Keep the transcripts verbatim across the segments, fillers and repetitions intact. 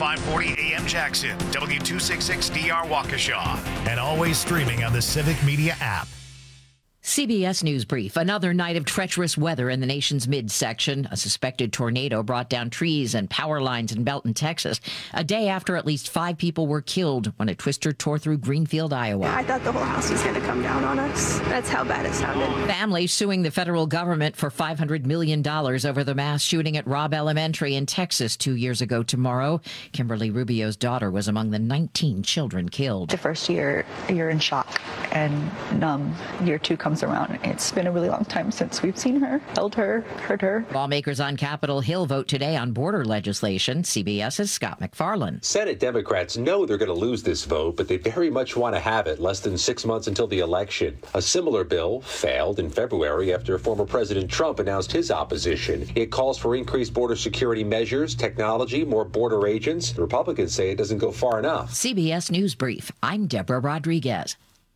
five forty A M Jackson, W two sixty-six D R Waukesha, and always streaming on the Civic Media app. C B S News Brief. Another night of treacherous weather in the nation's midsection. A suspected tornado brought down trees and power lines in Belton, Texas, a day after at least five people were killed when a twister tore through Greenfield, Iowa. I thought the whole house was going to come down on us. That's how bad it sounded. Families suing the federal government for five hundred million dollars over the mass shooting at Robb Elementary in Texas two years ago tomorrow. Kimberly Rubio's daughter was among the nineteen children killed. The first year, you're in shock and numb. Year two comes around. It's been a really long time since we've seen her, held her, heard her. Lawmakers on Capitol Hill vote today on border legislation. CBS's Scott McFarland. Senate Democrats know they're going to lose this vote, but they very much want to have it less than six months until the election. A similar bill failed in February after former President Trump announced his opposition. It calls for increased border security measures, technology, more border agents. The Republicans say it doesn't go far enough. C B S News Brief. I'm Deborah Rodriguez.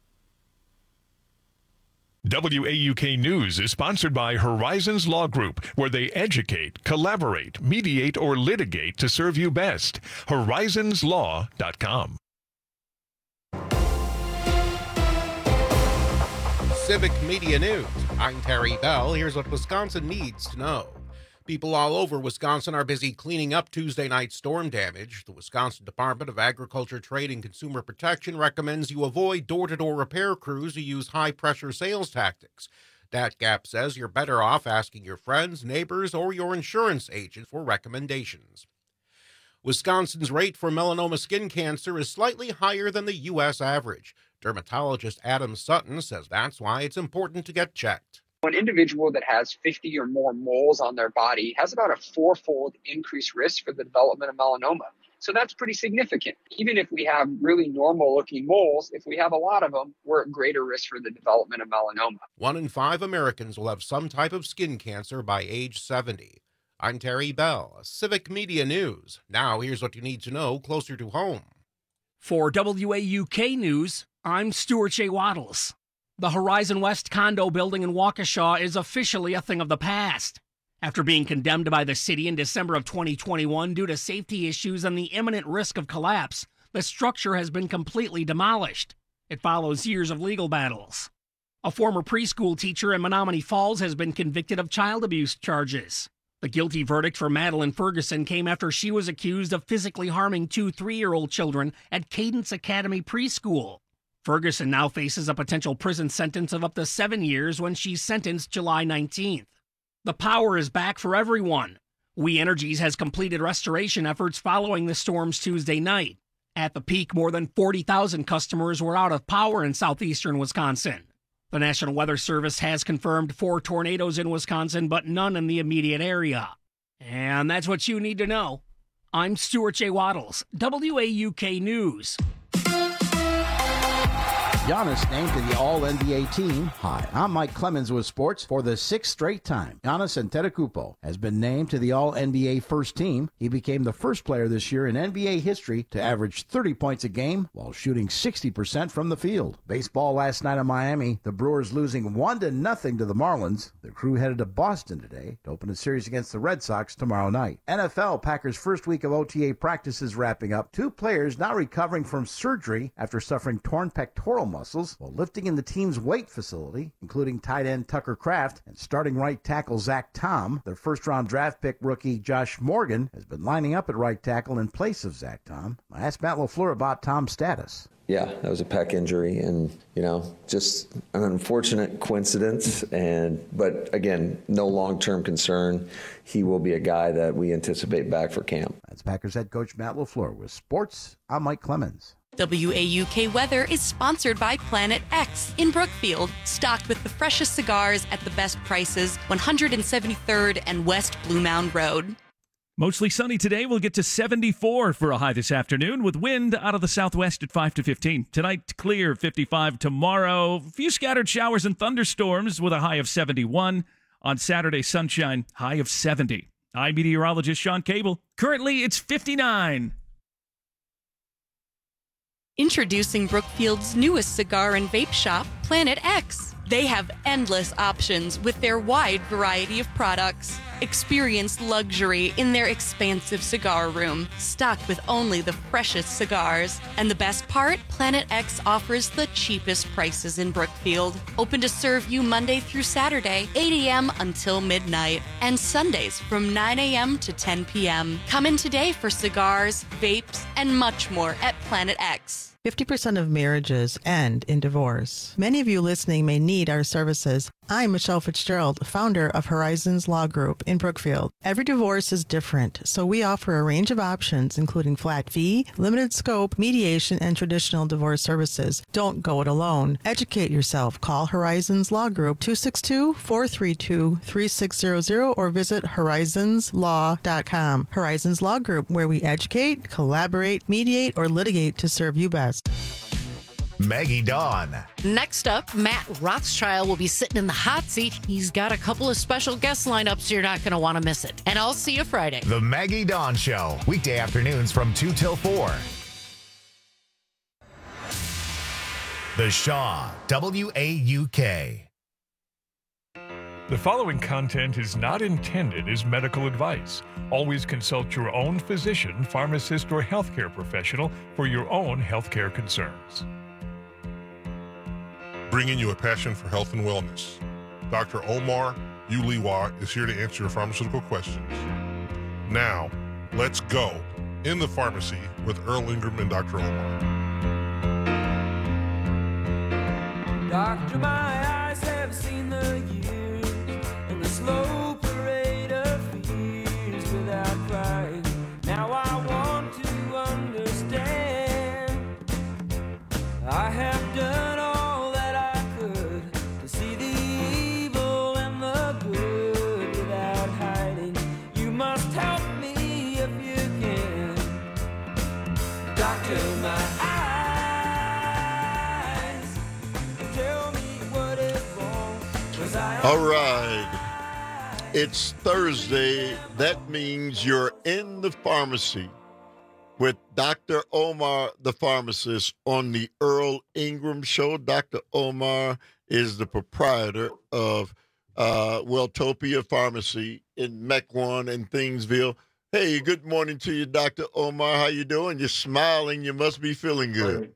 W A U K News is sponsored by Horizons Law Group, where they educate, collaborate, mediate, or litigate to serve you best. horizons law dot com. Civic Media News. I'm Terry Bell. Here's what Wisconsin needs to know. People all over Wisconsin are busy cleaning up Tuesday night storm damage. The Wisconsin Department of Agriculture, Trade, and Consumer Protection recommends you avoid door-to-door repair crews who use high-pressure sales tactics. DatGap says you're better off asking your friends, neighbors, or your insurance agent for recommendations. Wisconsin's rate for melanoma skin cancer is slightly higher than the U S average. Dermatologist Adam Sutton says that's why it's important to get checked. An individual that has fifty or more moles on their body has about a fourfold increased risk for the development of melanoma. So that's pretty significant. Even if we have really normal looking moles, if we have a lot of them, we're at greater risk for the development of melanoma. One in five Americans will have some type of skin cancer by age seventy. I'm Terry Bell, Civic Media News. Now here's what you need to know closer to home. For W A U K News, I'm Stuart J. Waddles. The Horizon West condo building in Waukesha is officially a thing of the past. After being condemned by the city in December of twenty twenty-one due to safety issues and the imminent risk of collapse, the structure has been completely demolished. It follows years of legal battles. A former preschool teacher in Menomonee Falls has been convicted of child abuse charges. The guilty verdict for Madeline Ferguson came after she was accused of physically harming two three-year-old children at Cadence Academy Preschool. Ferguson now faces a potential prison sentence of up to seven years when she's sentenced July nineteenth. The power is back for everyone. We Energies has completed restoration efforts following the storms Tuesday night. At the peak, more than forty thousand customers were out of power in southeastern Wisconsin. The National Weather Service has confirmed four tornadoes in Wisconsin, but none in the immediate area. And that's what you need to know. I'm Stuart J. Waddles, W A U K News. Giannis named to the All N B A team. Hi, I'm Mike Clemens with sports. For the sixth straight time, Giannis Antetokounmpo has been named to the All N B A first team. He became the first player this year in N B A history to average thirty points a game while shooting sixty percent from the field. Baseball last night in Miami, the Brewers losing one to nothing to the Marlins. The crew headed to Boston today to open a series against the Red Sox tomorrow night. N F L, Packers' first week of O T A practices wrapping up. Two players now recovering from surgery after suffering torn pectoral muscles while lifting in the team's weight facility, including tight end Tucker Kraft and starting right tackle Zach Tom. Their first-round draft pick rookie Josh Morgan has been lining up at right tackle in place of Zach Tom. I asked Matt LaFleur about Tom's status. Yeah, that was a pec injury, and you know, just an unfortunate coincidence. And but again, no long-term concern. He will be a guy that we anticipate back for camp. That's Packers head coach Matt LaFleur with sports. I'm Mike Clemens. W A U K Weather is sponsored by Planet X in Brookfield, stocked with the freshest cigars at the best prices, one hundred seventy-third and West Blue Mound Road. Mostly sunny today. We'll get to seventy-four for a high this afternoon with wind out of the southwest at five to fifteen. Tonight, clear, fifty-five. Tomorrow, a few scattered showers and thunderstorms with a high of seventy-one. On Saturday, sunshine, high of seventy. I'm meteorologist Sean Cable. Currently, it's fifty-nine. Introducing Brookfield's newest cigar and vape shop, Planet X. They have endless options with their wide variety of products. Experience luxury in their expansive cigar room, stocked with only the freshest cigars. And the best part? Planet X offers the cheapest prices in Brookfield. Open to serve you Monday through Saturday, eight a.m. until midnight, and Sundays from nine a.m. to ten p.m. Come in today for cigars, vapes, and much more at Planet X. fifty percent of marriages end in divorce. Many of you listening may need our services. I'm Michelle Fitzgerald, founder of Horizons Law Group in Brookfield. Every divorce is different, so we offer a range of options, including flat fee, limited scope, mediation, and traditional divorce services. Don't go it alone. Educate yourself. Call Horizons Law Group two six two, four three two, three six zero zero or visit horizons law dot com. Horizons Law Group, where we educate, collaborate, mediate, or litigate to serve you best. Maggie Dawn. Next up, Matt Rothschild will be sitting in the hot seat. He's got a couple of special guest lineups. You're not going to want to miss it. And I'll see you Friday. The Maggie Dawn Show. Weekday afternoons from two till four. The Shaw, W A U K. The following content is not intended as medical advice. Always consult your own physician, pharmacist, or healthcare professional for your own healthcare concerns. Bringing you a passion for health and wellness. Doctor Omar Uliwa is here to answer your pharmaceutical questions. Now, let's go in the pharmacy with Earl Ingram and Doctor Omar. Doctor, my eyes have seen the years and the slow parade of fears without crying. Now I want to understand. I have done all that I could to see the evil and the good without hiding. You must help me if you can. Doctor, my eyes tell me what is wrong. 'Cause I All right. It's Thursday. That means you're in the pharmacy with Doctor Omar, the pharmacist, on the Earl Ingram Show. Doctor Omar is the proprietor of uh, Welltopia Pharmacy in Mequon and Thingsville. Hey, good morning to you, Doctor Omar. How you doing? You're smiling. You must be feeling good.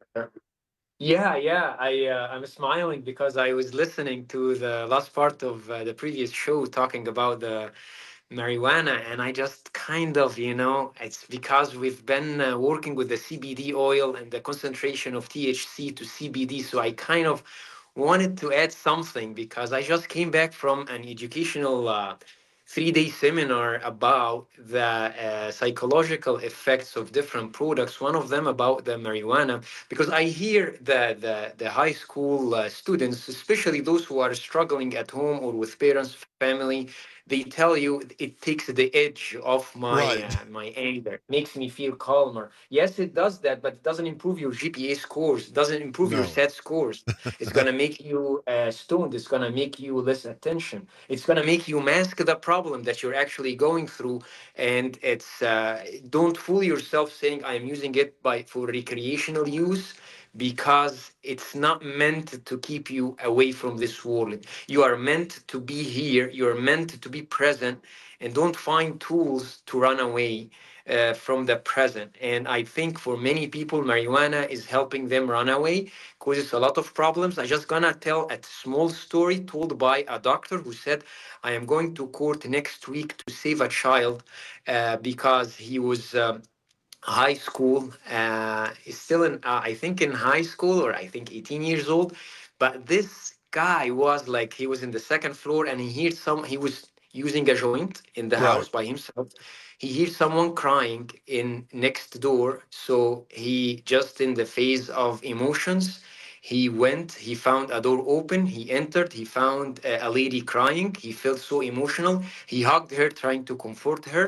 Yeah, yeah. I uh, I'm smiling because I was listening to the last part of uh, the previous show talking about the marijuana, and I just kind of, you know, it's because we've been uh, working with the C B D oil and the concentration of T H C to C B D, so I kind of wanted to add something because I just came back from an educational uh, three-day seminar about the uh, psychological effects of different products, one of them about the marijuana, because I hear the, the, the high school uh, students, especially those who are struggling at home or with parents, family, they tell you it takes the edge off my Right. uh, my anger, makes me feel calmer. Yes, it does that, but it doesn't improve your G P A scores, doesn't improve your No. S A T scores. It's gonna make you uh, stoned. It's gonna make you less attention. It's gonna make you mask the problem that you're actually going through. And it's uh, don't fool yourself saying I am using it by for recreational use, because it's not meant to keep you away from this world. You are meant to be here. You are meant to be present, and don't find tools to run away uh, from the present. And I think for many people, marijuana is helping them run away, causes a lot of problems. I just gonna tell a small story told by a doctor who said, I am going to court next week to save a child uh, because he was um, high school, uh, is still in, uh, I think in high school, or I think eighteen years old. But this guy was like, he was in the second floor and he heard some, he was using a joint in the Right. house by himself. He hears someone crying in next door. So he just in the phase of emotions, he went, he found a door open, he entered, he found a, a lady crying. He felt so emotional. He hugged her, trying to comfort her.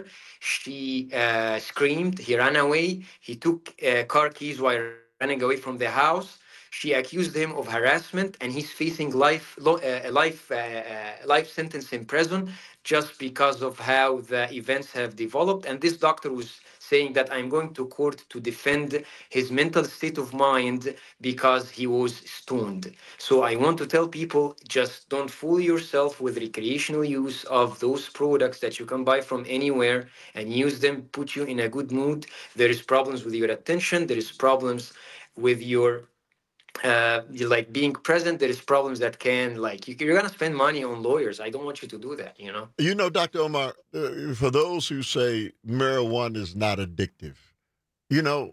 She uh, screamed, he ran away. He took uh, car keys while running away from the house. She accused him of harassment, and he's facing life, lo- uh, life, uh, uh, life sentence in prison just because of how the events have developed. And this doctor was saying that I'm going to court to defend his mental state of mind because he was stoned. So I want to tell people, just don't fool yourself with recreational use of those products that you can buy from anywhere and use them, put you in a good mood. There is problems with your attention. There is problems with your uh like being present. There is problems that can, like, you, you're gonna spend money on lawyers. I don't want you to do that, you know. You know, Doctor Omar, uh, for those who say marijuana is not addictive, you know,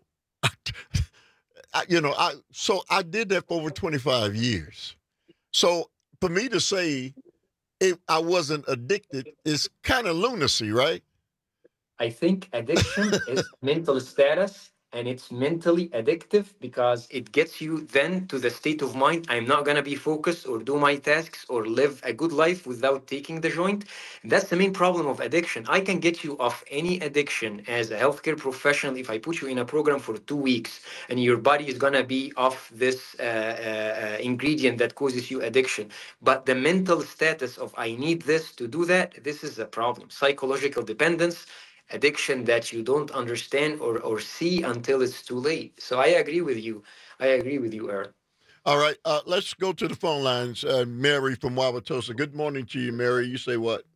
I, you know, I so I did that for over twenty-five years. So for me to say if I wasn't addicted is kind of lunacy, right? I think addiction is mental status, and it's mentally addictive because it gets you then to the state of mind, I'm not going to be focused or do my tasks or live a good life without taking the joint. That's the main problem of addiction. I can get you off any addiction as a healthcare professional if I put you in a program for two weeks and your body is going to be off this uh, uh, ingredient that causes you addiction. But the mental status of I need this to do that, this is a problem. Psychological dependence, addiction that you don't understand or, or see until it's too late. So I agree with you. I agree with you, Aaron. All right, uh, let's go to the phone lines. Uh, Mary from Wauwatosa. Good morning to you, Mary. You say what?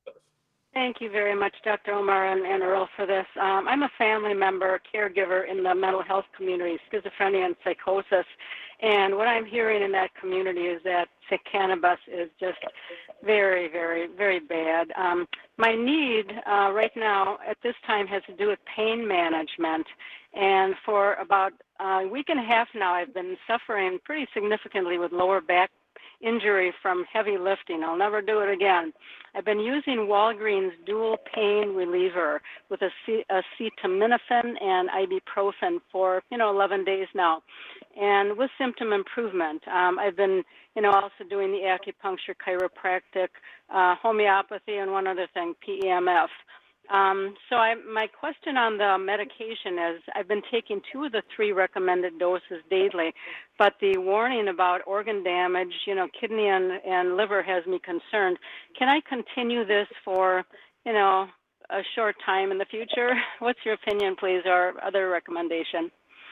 Thank you very much, Doctor Omar and, and Earl, for this. Um, I'm a family member, caregiver in the mental health community, schizophrenia and psychosis. And what I'm hearing in that community is that cannabis is just very, very, very bad. Um, my need uh, right now at this time has to do with pain management. And for about a week and a half now, I've been suffering pretty significantly with lower back injury from heavy lifting. I'll never do it again. I've been using Walgreens dual pain reliever with acetaminophen and ibuprofen for, you know, eleven days now, and with symptom improvement. Um, I've been, you know, also doing the acupuncture, chiropractic, uh, homeopathy, and one other thing, P E M F. Um, so I, my question on the medication is, I've been taking two of the three recommended doses daily, but the warning about organ damage, you know, kidney and, and liver has me concerned. Can I continue this for, you know, a short time in the future? What's your opinion, please, or other recommendation?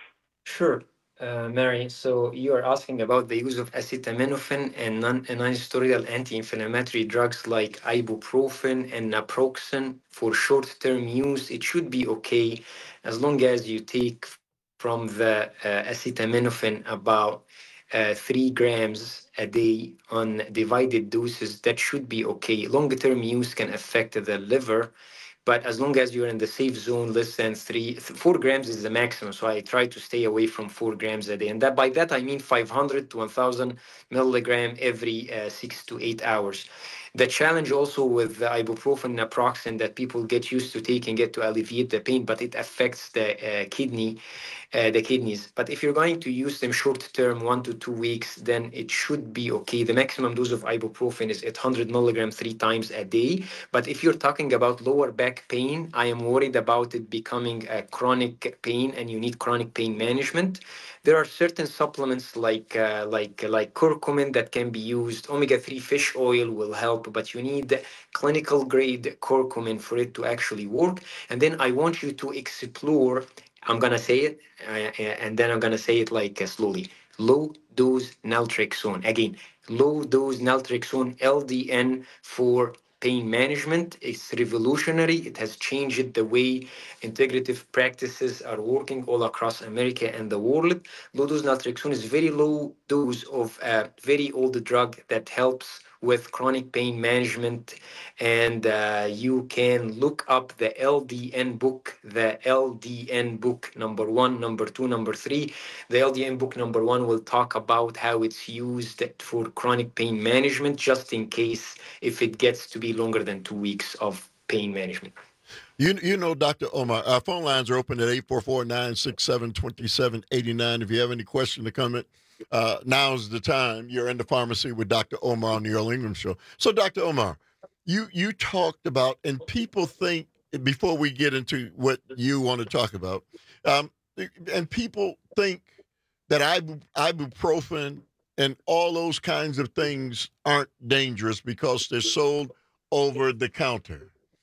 Sure. Uh, Mary, so you are asking about the use of acetaminophen and non- non-steroidal anti-inflammatory drugs like ibuprofen and naproxen for short-term use. It should be okay as long as you take from the uh, acetaminophen about uh, three grams a day on divided doses. That should be okay. Long-term use can affect the liver, but as long as you're in the safe zone, less than three, four grams is the maximum. So I try to stay away from four grams a day. And that by that, I mean five hundred to one thousand milligram every uh, six to eight hours. The challenge also with the ibuprofen, naproxen that people get used to taking it to alleviate the pain, but it affects the uh, kidney, uh, the kidneys. But if you're going to use them short term, one to two weeks, then it should be okay. The maximum dose of ibuprofen is eight hundred milligrams three times a day. But if you're talking about lower back pain, I am worried about it becoming a chronic pain and you need chronic pain management. There are certain supplements like uh, like like curcumin that can be used. omega three fish oil will help, but you need clinical grade curcumin for it to actually work. And then I want you to explore, I'm going to say it, uh, and then I'm going to say it like uh, slowly. Low dose naltrexone. Again, low dose naltrexone, L D N for pain management. Is revolutionary. It has changed the way integrative practices are working all across America and the world. Low dose naltrexone is very low dose of a very old drug that helps with chronic pain management, and uh, you can look up the L D N book, the L D N book number one, number two, number three. The L D N book number one will talk about how it's used for chronic pain management, just in case if it gets to be longer than two weeks of pain management. You you know, Doctor Omar, our phone lines are open at eight four four, nine six seven, two seven eight nine. If you have any question or comment, uh, now's the time. You're in the pharmacy with Doctor Omar on the Earl Ingram Show. So, Doctor Omar, you, you talked about, and people think, before we get into what you want to talk about, um, and people think that ibu, ibuprofen and all those kinds of things aren't dangerous because they're sold over the counter.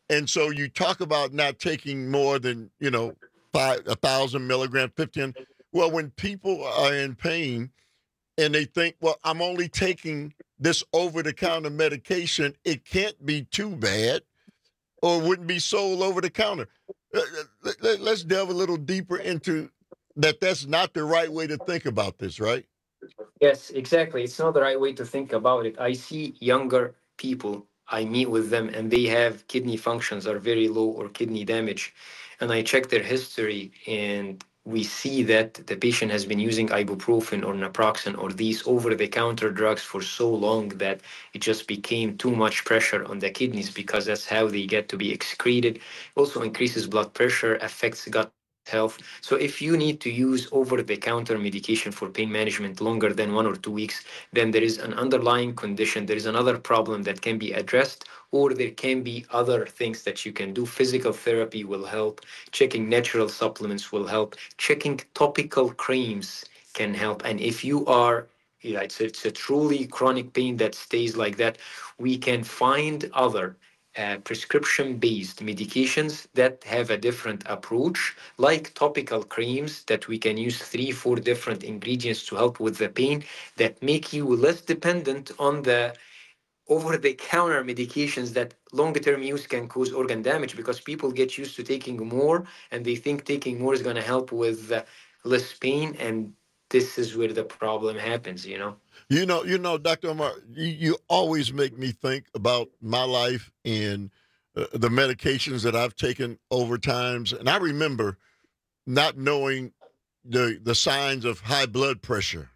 And so you talk about not taking more than, you know, five, a thousand milligrams, fifteen. Well, when people are in pain and they think, well, I'm only taking this over-the-counter medication, it can't be too bad, or it wouldn't be sold over the counter. Let's delve a little deeper into that. That's not the right way to think about this, right? Yes, exactly. It's not the right way to think about it. I see younger people, I meet with them, and they have kidney functions are very low or kidney damage. And I check their history, and we see that the patient has been using ibuprofen or naproxen or these over-the-counter drugs for so long that it just became too much pressure on the kidneys, because that's how they get to be excreted. Also increases blood pressure, affects gut health. So if you need to use over-the-counter medication for pain management longer than one or two weeks, then there is an underlying condition, there is another problem that can be addressed, or there can be other things that you can do. Physical therapy will help, checking natural supplements will help, checking topical creams can help. And if you are, yeah, it's, it's a truly chronic pain that stays like that, we can find other Uh, prescription-based medications that have a different approach, like topical creams that we can use three, four different ingredients to help with the pain, that make you less dependent on the over-the-counter medications that longer-term use can cause organ damage, because people get used to taking more and they think taking more is going to help with uh, less pain, and this is where the problem happens, you know? You know, you know, Doctor Omar, you, you always make me think about my life and uh, the medications that I've taken over times. And I remember not knowing the the signs of high blood pressure.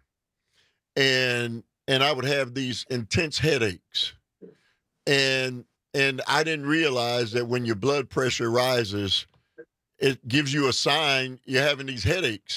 And and I would have these intense headaches. And and I didn't realize that when your blood pressure rises, it gives you a sign you're having these headaches.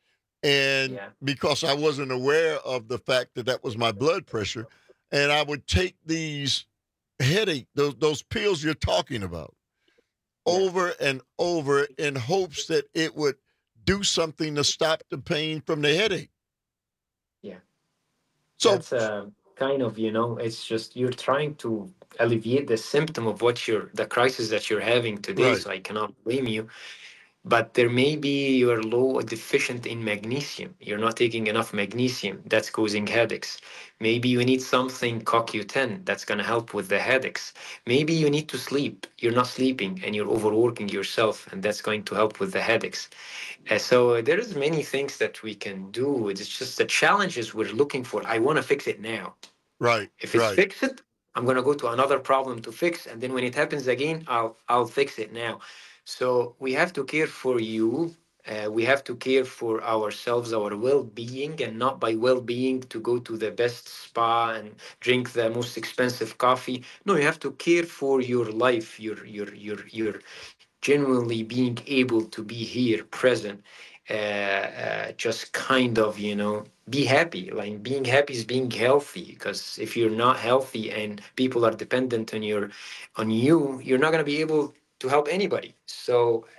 And yeah. because I wasn't aware of the fact that that was my blood pressure, and I would take these headache, those those pills you're talking about, yeah. over and over in hopes that it would do something to stop the pain from the headache. Yeah. So that's uh, kind of, you know, it's just you're trying to alleviate the symptom of what you're, the crisis that you're having today. Right. So I cannot blame you. But there may be you're low or deficient in magnesium. You're not taking enough magnesium. That's causing headaches. Maybe you need something C O Q ten that's going to help with the headaches. Maybe you need to sleep. You're not sleeping and you're overworking yourself, and that's going to help with the headaches. Uh, so uh, there is many things that we can do. It's just the challenges we're looking for. I want to fix it now. Right. If it's right. fix it, I'm going to go to another problem to fix. And then when it happens again, I'll I'll fix it now. So we have to care for you. Uh, we have to care for ourselves, our well-being, and not by well-being to go to the best spa and drink the most expensive coffee. No, you have to care for your life, your your your your genuinely being able to be here, present, uh, uh, just kind of, you know, be happy. Like being happy is being healthy, because if you're not healthy and people are dependent on your, on you, you're not going to be able to help anybody. So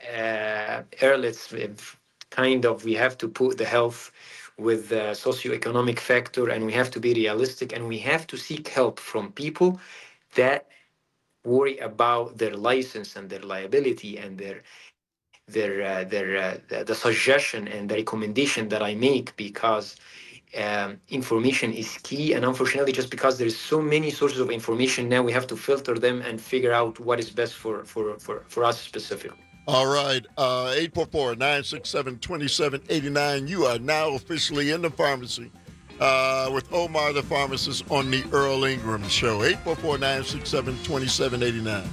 uh, early, it's kind of, we have to put the health with the socioeconomic factor, and we have to be realistic, and we have to seek help from people that worry about their license and their liability and their their uh, their uh, the, the suggestion and the recommendation that I make, because um, information is key. And unfortunately, just because there is so many sources of information now, we have to filter them and figure out what is best for for for, for us specifically. All right, uh, eight four four, nine six seven, two seven eight nine. You are now officially in the pharmacy uh, with Omar the Pharmacist on the Earl Ingram Show. eight four four, nine six seven, two seven eight nine.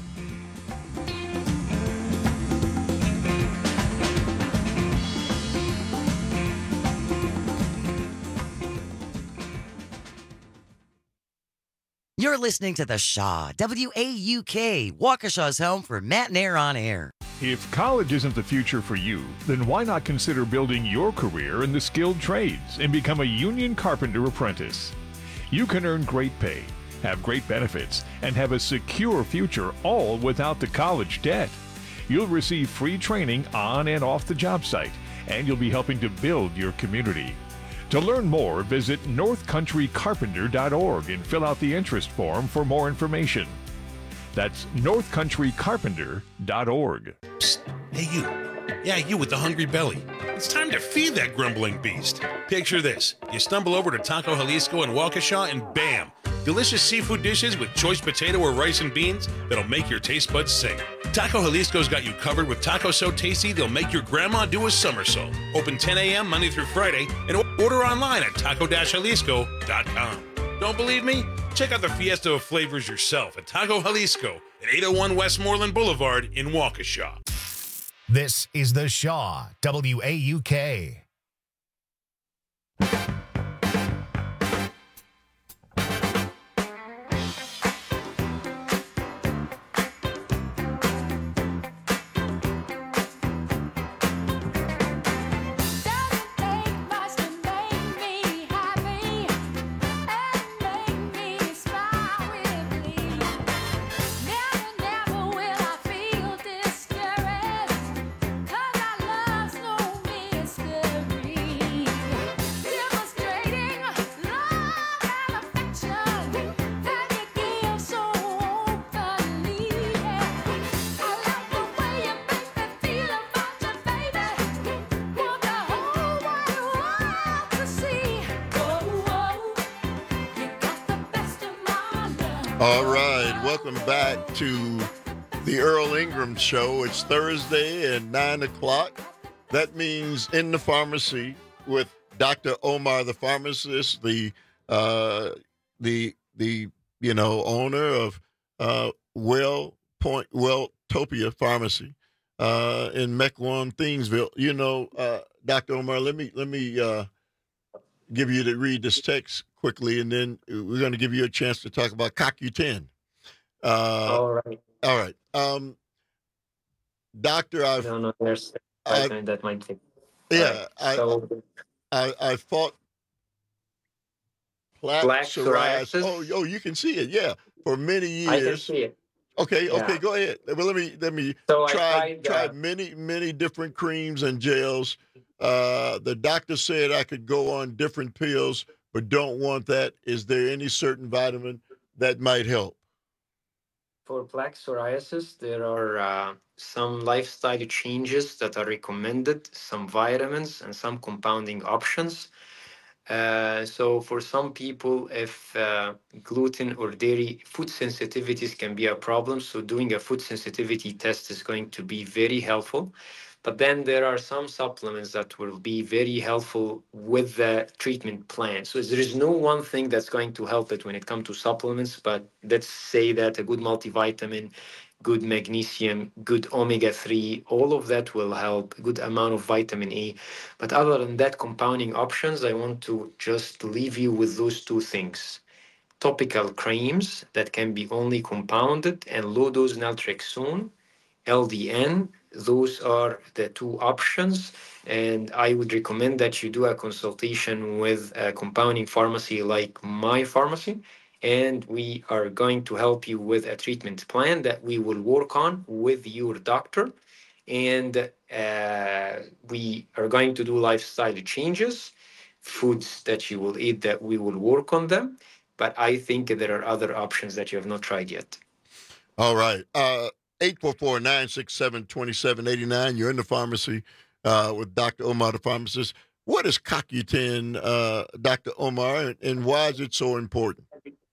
You're listening to The Shaw, W A U K, Waukesha's home for Matt and Air on Air. If college isn't the future for you, then why not consider building your career in the skilled trades and become a union carpenter apprentice? You can earn great pay, have great benefits, and have a secure future, all without the college debt. You'll receive free training on and off the job site, and you'll be helping to build your community. To learn more, visit north country carpenter dot org and fill out the interest form for more information. That's north country carpenter dot org. Psst. Hey, you. Yeah, you with the hungry belly. It's time to feed that grumbling beast. Picture this. You stumble over to Taco Jalisco in Waukesha and bam! Delicious seafood dishes with choice potato or rice and beans that'll make your taste buds sing. Taco Jalisco's got you covered with tacos so tasty they'll make your grandma do a somersault. Open ten a.m. Monday through Friday and order online at taco jalisco dot com. Don't believe me? Check out the fiesta of flavors yourself at Taco Jalisco at eight oh one Westmoreland Boulevard in Waukesha. This is The Shaw, W A U K. All right, welcome back to the Earl Ingram Show. It's Thursday at nine o'clock. That means In the Pharmacy with Doctor Omar, the pharmacist, the uh, the the you know owner of uh, Well Point Welltopia Pharmacy uh, in Mequon, Thingsville. You know, uh, Doctor Omar, let me let me uh, give you to read this text quickly, and then we're going to give you a chance to talk about C O C U ten. Uh, all right. All right. Um, doctor, I've... No, no, there's I, that might take... Yeah, right. so, I, I, I fought plaque, plaque psoriasis. psoriasis. Oh, oh, you can see it, yeah, for many years. I can see it. Okay, yeah. okay, go ahead. Well, let me, let me so try, I tried, tried uh, many, many different creams and gels. Uh, the doctor said I could go on different pills, but don't want that. Is there any certain vitamin that might help? For plaque psoriasis, there are uh, some lifestyle changes that are recommended, some vitamins and some compounding options. Uh, so for some people, if uh, gluten or dairy food sensitivities can be a problem, so doing a food sensitivity test is going to be very helpful. But then there are some supplements that will be very helpful with the treatment plan. So there is no one thing that's going to help it when it comes to supplements, but let's say that a good multivitamin, good magnesium, good omega three, all of that will help, good amount of vitamin A. But other than that, compounding options, I want to just leave you with those two things. Topical creams that can be only compounded and low-dose naltrexone, L D N, those are the two options, and I would recommend that you do a consultation with a compounding pharmacy like my pharmacy, and we are going to help you with a treatment plan that we will work on with your doctor, and uh, we are going to do lifestyle changes, foods that you will eat that we will work on them, but I think there are other options that you have not tried yet. All right. Uh eight four four, nine six seven, two seven eight nine. You're in the pharmacy uh, with Doctor Omar, the pharmacist. What is C O C U ten, uh, Doctor Omar, and, and why is it so important?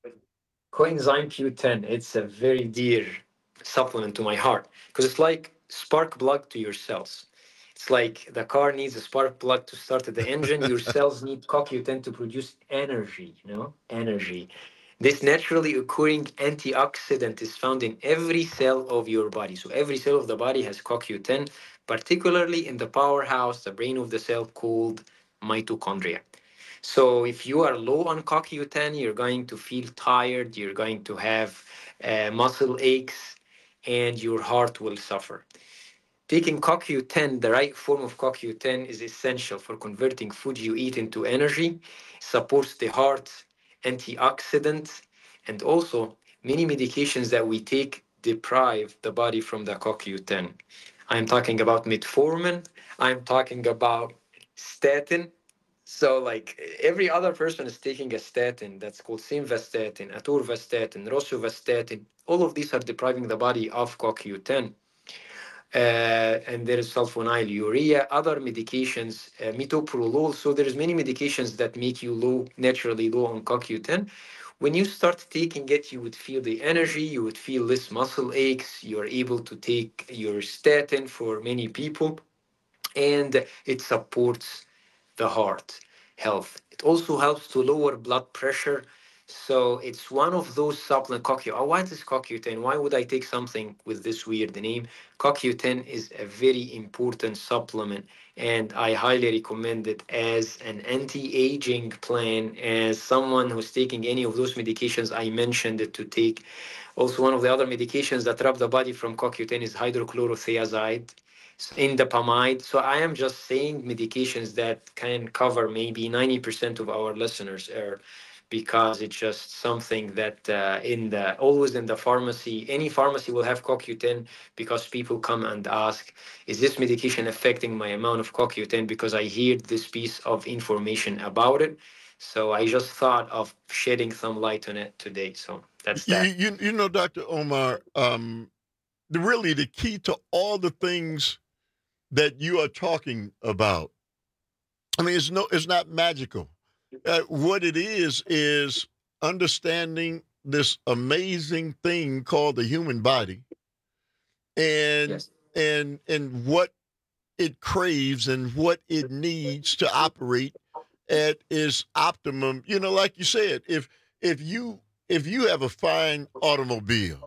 Coenzyme Q ten, it's a very dear supplement to my heart because it's like spark plug to your cells. It's like the car needs a spark plug to start the engine. Your cells need C O C U ten to produce energy, you know, energy. This naturally occurring antioxidant is found in every cell of your body. So every cell of the body has C O C U ten, particularly in the powerhouse, the brain of the cell called mitochondria. So if you are low on C O C U ten, you're going to feel tired, you're going to have uh, muscle aches, and your heart will suffer. Taking C O C U ten, the right form of C O C U ten, is essential for converting food you eat into energy, supports the heart, antioxidants, and also many medications that we take deprive the body from the C O C U ten. I'm talking about metformin, I'm talking about statin, So like every other person is taking a statin that's called simvastatin, atorvastatin, rosuvastatin. All of these are depriving the body of C O Q ten. Uh, and there is sulfonylurea, other medications, uh, metoprolol. So there's many medications that make you low, naturally low on C O Q ten. When you start taking it, you would feel the energy, you would feel less muscle aches, you're able to take your statin for many people, and it supports the heart health. It also helps to lower blood pressure. So it's one of those supplement. C O Q. Oh, what is C O Q ten? Why would I take something with this weird name? C O Q ten is a very important supplement, and I highly recommend it as an anti-aging plan. As someone who's taking any of those medications I mentioned it to take. Also, one of the other medications that rob the body from C O Q ten is hydrochlorothiazide, indapamide. So I am just saying medications that can cover maybe ninety percent of our listeners, er, because it's just something that uh, in the always in the pharmacy, any pharmacy will have C O Q ten, because people come and ask, is this medication affecting my amount of C O Q ten? Because I heard this piece of information about it. So I just thought of shedding some light on it today. So that's that. You, you, you know, Doctor Omar, um, the, really the key to all the things that you are talking about, I mean, it's no, it's not magical. Uh, what it is is understanding this amazing thing called the human body, and yes. and and what it craves and what it needs to operate at its optimum. You know, like you said, if if you if you have a fine automobile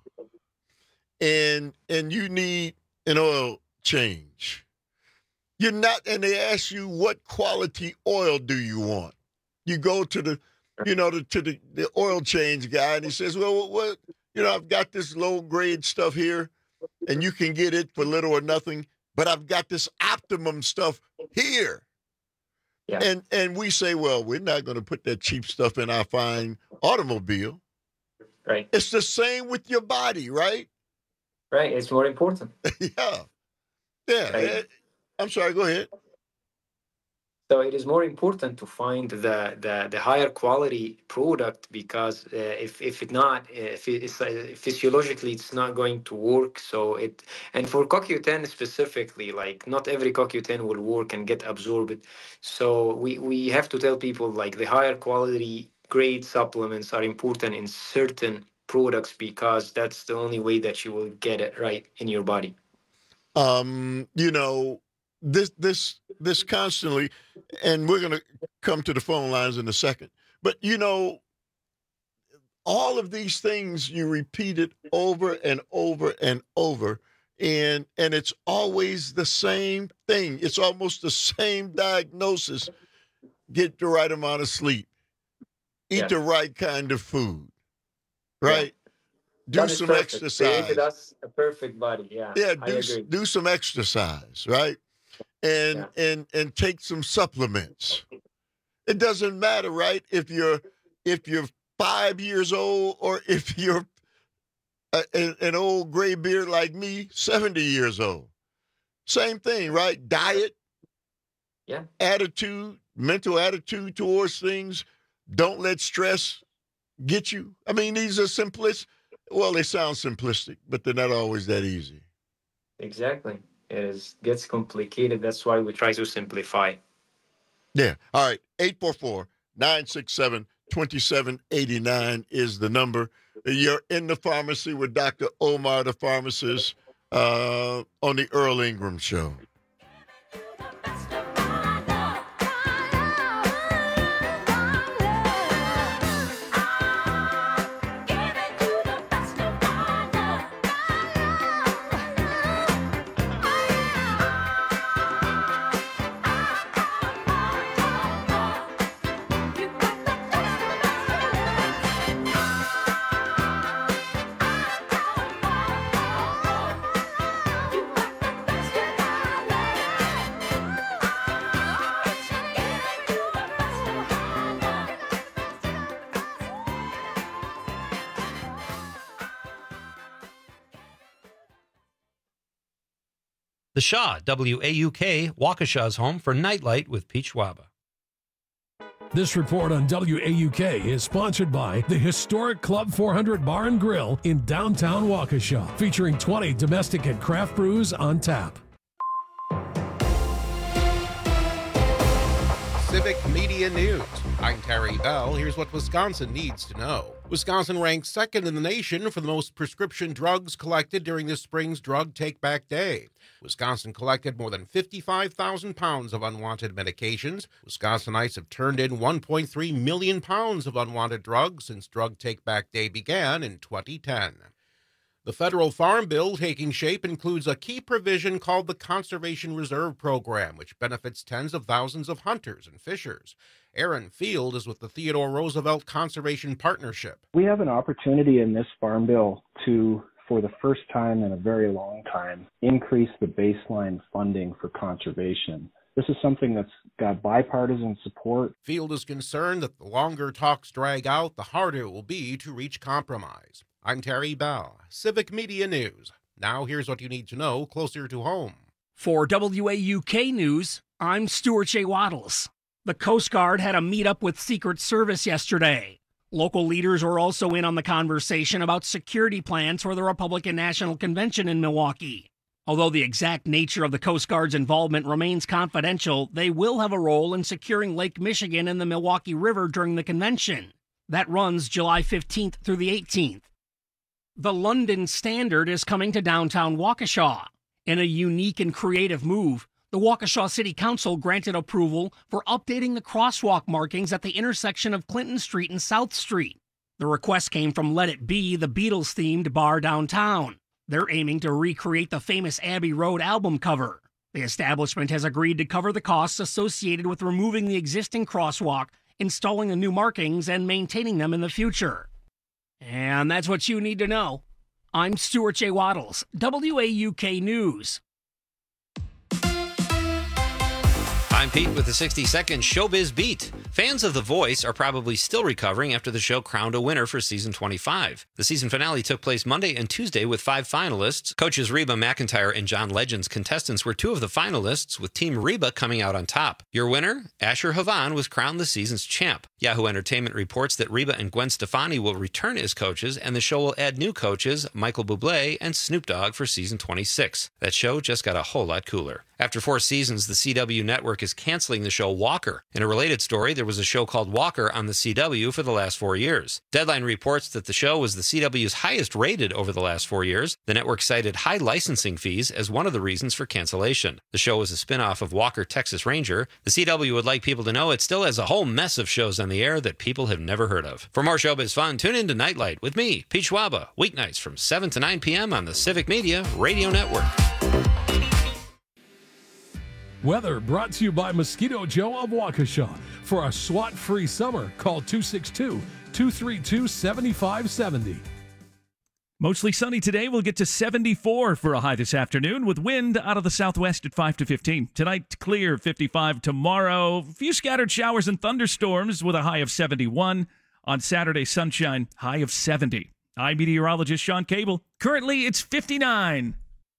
and and you need an oil change, you're not, and they ask you what quality oil do you want. You go to the, you know, the, to the, the oil change guy, and he says, well, what, what, you know, I've got this low grade stuff here, and you can get it for little or nothing, but I've got this optimum stuff here. Yeah. And and we say, well, we're not going to put that cheap stuff in our fine automobile. Right. It's the same with your body, right? Right. It's more important. yeah. Yeah. Right. I'm sorry. Go ahead. So it is more important to find the the, the higher quality product, because uh, if if it not if it's uh, physiologically it's not going to work. So it and for C O Q ten specifically, like not every C O Q ten will work and get absorbed. So we we have to tell people like the higher quality grade supplements are important in certain products, because that's the only way that you will get it right in your body. Um, you know, this this this constantly, and we're going to come to the phone lines in a second, but you know, all of these things you repeat it over and over and over, and and it's always the same thing. It's almost the same diagnosis. Get the right amount of sleep, eat yeah. the right kind of food, right? Yeah. Do that some perfect. exercise. Created us a perfect body. Yeah. Yeah. I Do agree. do some exercise, right? And yeah. and and take some supplements. It doesn't matter, right? If you're if you're five years old, or if you're a, a, an old gray beard like me, seventy years old. Same thing, right? Diet, yeah, attitude, mental attitude towards things. Don't let stress get you. I mean, these are simplistic. Well, they sound simplistic, but they're not always that easy. Exactly. It is, gets complicated. That's why we try to simplify. Yeah. All right. eight four four, nine six seven, two seven eight nine is the number. You're in the pharmacy with Doctor Omar, the pharmacist, uh, on the Earl Ingram Show. The Shaw, W A U K, Waukesha's home for Nightlight with Peach Waba. This report on W A U K is sponsored by the historic Club four hundred Bar and Grill in downtown Waukesha, featuring twenty domestic and craft brews on tap. Civic Media News. I'm Terry Bell. Here's what Wisconsin needs to know. Wisconsin ranks second in the nation for the most prescription drugs collected during this spring's Drug Take Back Day. Wisconsin collected more than fifty-five thousand pounds of unwanted medications. Wisconsinites have turned in one point three million pounds of unwanted drugs since Drug Take Back Day began in twenty ten. The federal farm bill taking shape includes a key provision called the Conservation Reserve Program, which benefits tens of thousands of hunters and fishers. Aaron Field is with the Theodore Roosevelt Conservation Partnership. We have an opportunity in this farm bill to, for the first time in a very long time, increase the baseline funding for conservation. This is something that's got bipartisan support. Field is concerned that the longer talks drag out, the harder it will be to reach compromise. I'm Terry Bell, Civic Media News. Now here's what you need to know closer to home. For W A U K News, I'm Stuart J. Waddles. The Coast Guard had a meetup with Secret Service yesterday. Local leaders were also in on the conversation about security plans for the Republican National Convention in Milwaukee. Although the exact nature of the Coast Guard's involvement remains confidential, they will have a role in securing Lake Michigan and the Milwaukee River during the convention. That runs July fifteenth through the eighteenth. The London Standard is coming to downtown Waukesha. In a unique and creative move, the Waukesha City Council granted approval for updating the crosswalk markings at the intersection of Clinton Street and South Street. The request came from Let It Be, the Beatles-themed bar downtown. They're aiming to recreate the famous Abbey Road album cover. The establishment has agreed to cover the costs associated with removing the existing crosswalk, installing the new markings, and maintaining them in the future. And that's what you need to know. I'm Stuart J. Waddles, W A U K News. I'm Pete with the sixty second Showbiz Beat. Fans of The Voice are probably still recovering after the show crowned a winner for season twenty-five. The season finale took place Monday and Tuesday with five finalists. Coaches Reba McEntire and John Legend's contestants were two of the finalists, with Team Reba coming out on top. Your winner, Asher Havan, was crowned the season's champ. Yahoo Entertainment reports that Reba and Gwen Stefani will return as coaches, and the show will add new coaches, Michael Bublé and Snoop Dogg, for season twenty-six. That show just got a whole lot cooler. After four seasons, the C W network is canceling the show Walker. In a related story, there was a show called Walker on the C W for the last four years. Deadline reports that the show was the C W's highest rated over the last four years. The network cited high licensing fees as one of the reasons for cancellation. The show is a spin-off of Walker, Texas Ranger. The C W would like people to know it still has a whole mess of shows on the air that people have never heard of. For more showbiz fun, tune in to Nightlight with me, Pete Schwaba, weeknights from seven to nine p.m. on the Civic Media Radio Network. Weather brought to you by Mosquito Joe of Waukesha. For a SWAT-free summer, call two six two, two three two, seven five seven zero. Mostly sunny today. We'll get to seventy-four for a high this afternoon, with wind out of the southwest at five to fifteen. Tonight, clear, fifty-five. Tomorrow, a few scattered showers and thunderstorms with a high of seventy-one. On Saturday, sunshine, high of seventy. I'm meteorologist Sean Cable. Currently, it's fifty-nine.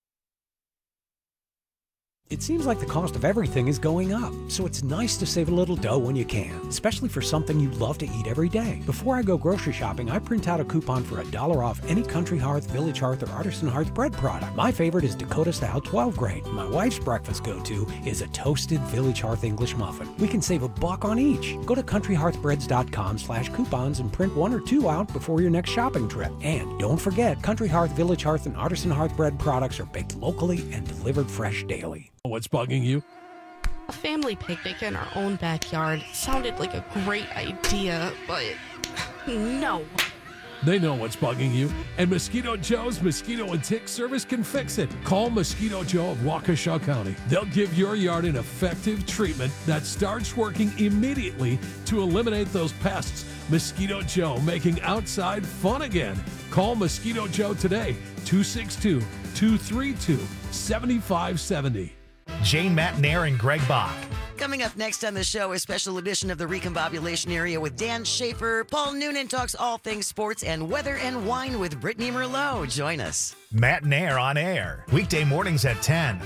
It seems like the cost of everything is going up, so it's nice to save a little dough when you can, especially for something you love to eat every day. Before I go grocery shopping, I print out a coupon for a dollar off any Country Hearth, Village Hearth, or Artisan Hearth bread product. My favorite is Dakota Style twelve grain. My wife's breakfast go-to is a toasted Village Hearth English muffin. We can save a buck on each. Go to country hearth breads dot com slash coupons and print one or two out before your next shopping trip. And don't forget, Country Hearth, Village Hearth, and Artisan Hearth bread products are baked locally and delivered fresh daily. What's bugging you? A family picnic in our own backyard sounded like a great idea, but no. They know what's bugging you, and Mosquito Joe's Mosquito and Tick Service can fix it. Call Mosquito Joe of Waukesha County. They'll give your yard an effective treatment that starts working immediately to eliminate those pests. Mosquito Joe, making outside fun again. Call Mosquito Joe today, two six two, two three two, seven five seven zero. Jane Matt Nair and Greg Bach. Coming up next on the show, a special edition of the Recombobulation Area with Dan Schaefer. Paul Noonan talks all things sports and weather and wine with Brittany Merlot. Join us. Matt Nair on air, weekday mornings at ten.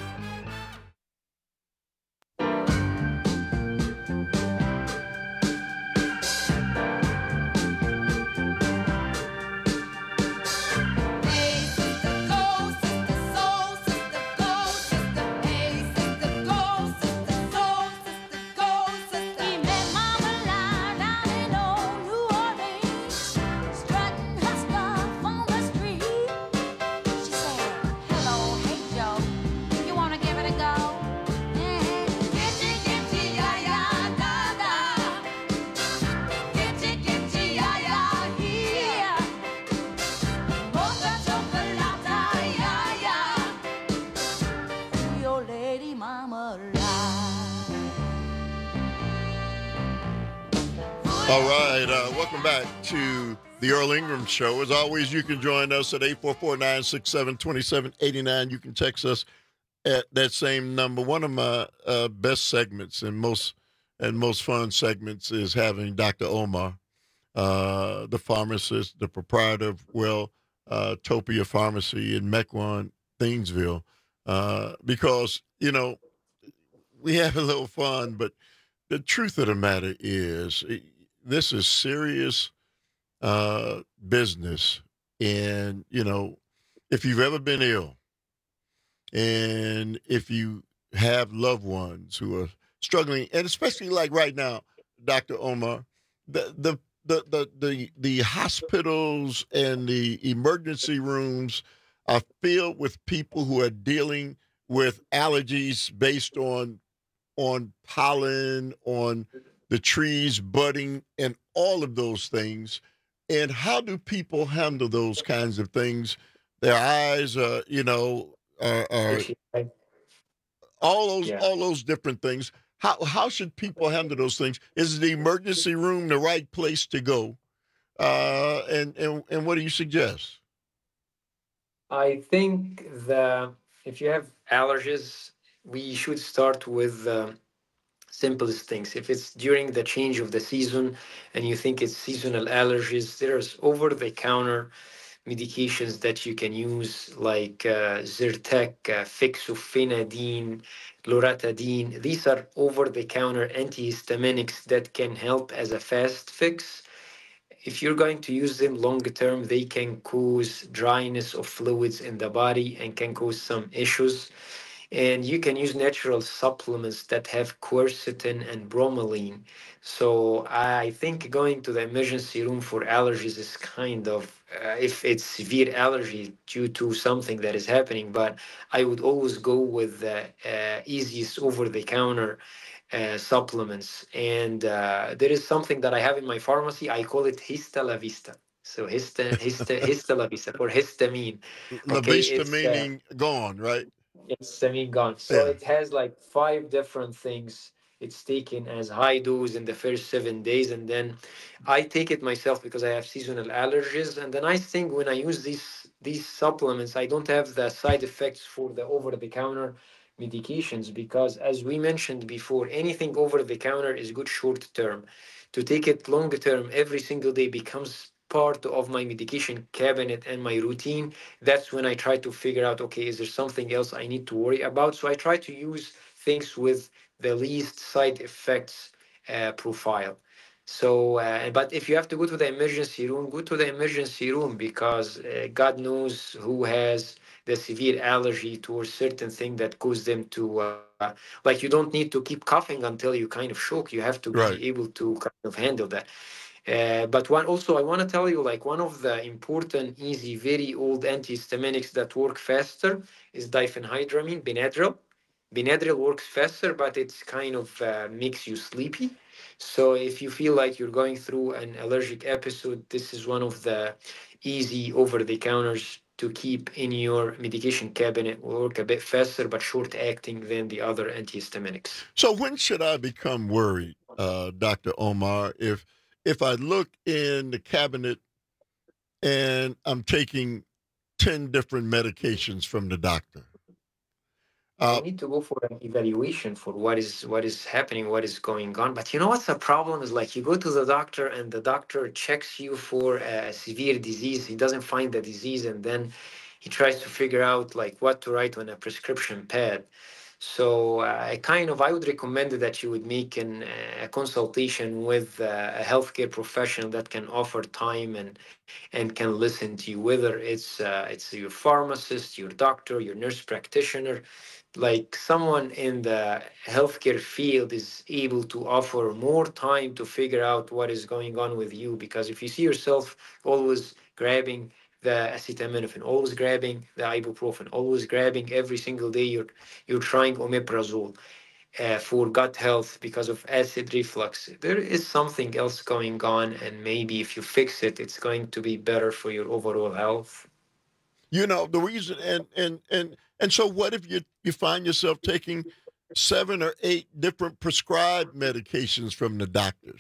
All right, uh, welcome back to the Earl Ingram Show. As always, you can join us at eight four four, nine six seven, two seven eight nine. You can text us at that same number. One of my uh, best segments and most and most fun segments is having Doctor Omar, uh, the pharmacist, the proprietor of Well uh, Topia Pharmacy in Mequon, Thingsville, uh, because, you know, we have a little fun, but the truth of the matter is this is serious uh, business. And, you know, if you've ever been ill and if you have loved ones who are struggling, and especially like right now, Doctor Omar, the, the, the, the, the, the hospitals and the emergency rooms are filled with people who are dealing with allergies based on on pollen, on the trees budding, and all of those things. And how do people handle those kinds of things? Their eyes, uh, you know, are, are all those Yeah. all those different things. How how should people handle those things? Is the emergency room the right place to go? Uh, and and and what do you suggest? I think the if you have allergies, we should start with the simplest things. If it's during the change of the season and you think it's seasonal allergies, there's over-the-counter medications that you can use like uh, Zyrtec, uh, fixofenadine, loratadine. These are over-the-counter antihistaminics that can help as a fast fix. If you're going to use them long term, they can cause dryness of fluids in the body and can cause some issues. And you can use natural supplements that have quercetin and bromelain. So I think going to the emergency room for allergies is kind of, uh, if it's severe allergy due to something that is happening, but I would always go with the uh, easiest over-the-counter uh, supplements. And uh, there is something that I have in my pharmacy. I call it Hista La Vista. So Hista, Hista, Hista La Vista, or histamine. La Okay, Vista it's, uh, meaning gone, right? It's semi-gone. So Yeah. it has like five different things. It's taken as high dose in the first seven days. And then I take it myself because I have seasonal allergies. And the nice thing when I use these these supplements, I don't have the side effects for the over-the-counter medications because as we mentioned before, anything over-the-counter is good short-term. To take it long-term every single day becomes part of my medication cabinet and my routine. That's when I try to figure out, okay, is there something else I need to worry about? So I try to use things with the least side effects uh, profile. So, uh, but if you have to go to the emergency room, go to the emergency room because uh, God knows who has the severe allergy to a certain thing that causes them to, uh, like you don't need to keep coughing until you kind of choke. You have to Right. be able to kind of handle that. Uh, but one also, I want to tell you, like one of the important, easy, very old antihistaminics that work faster is diphenhydramine, Benadryl. Benadryl works faster, but it's kind of uh, makes you sleepy. So if you feel like you're going through an allergic episode, this is one of the easy over-the-counters to keep in your medication cabinet. Will work a bit faster, but short-acting than the other antihistaminics. So when should I become worried, uh, Doctor Omar, if if I look in the cabinet and I'm taking ten different medications from the doctor? I need to go for an evaluation for what is what is happening, what is going on. But you know what's the problem is like you go to the doctor and the doctor checks you for a severe disease. He doesn't find the disease and then he tries to figure out like what to write on a prescription pad. So uh, I kind of I would recommend that you would make an, a consultation with uh, a healthcare professional that can offer time and and can listen to you, whether it's uh, it's your pharmacist, your doctor, your nurse practitioner. Like someone in the healthcare field is able to offer more time to figure out what is going on with you. Because if you see yourself always grabbing the acetaminophen, always grabbing the ibuprofen, always grabbing every single day, you're you're trying omeprazole uh, for gut health because of acid reflux. There is something else going on, and maybe if you fix it, it's going to be better for your overall health. You know, the reason, and and and and so what if you you find yourself taking seven or eight different prescribed medications from the doctors?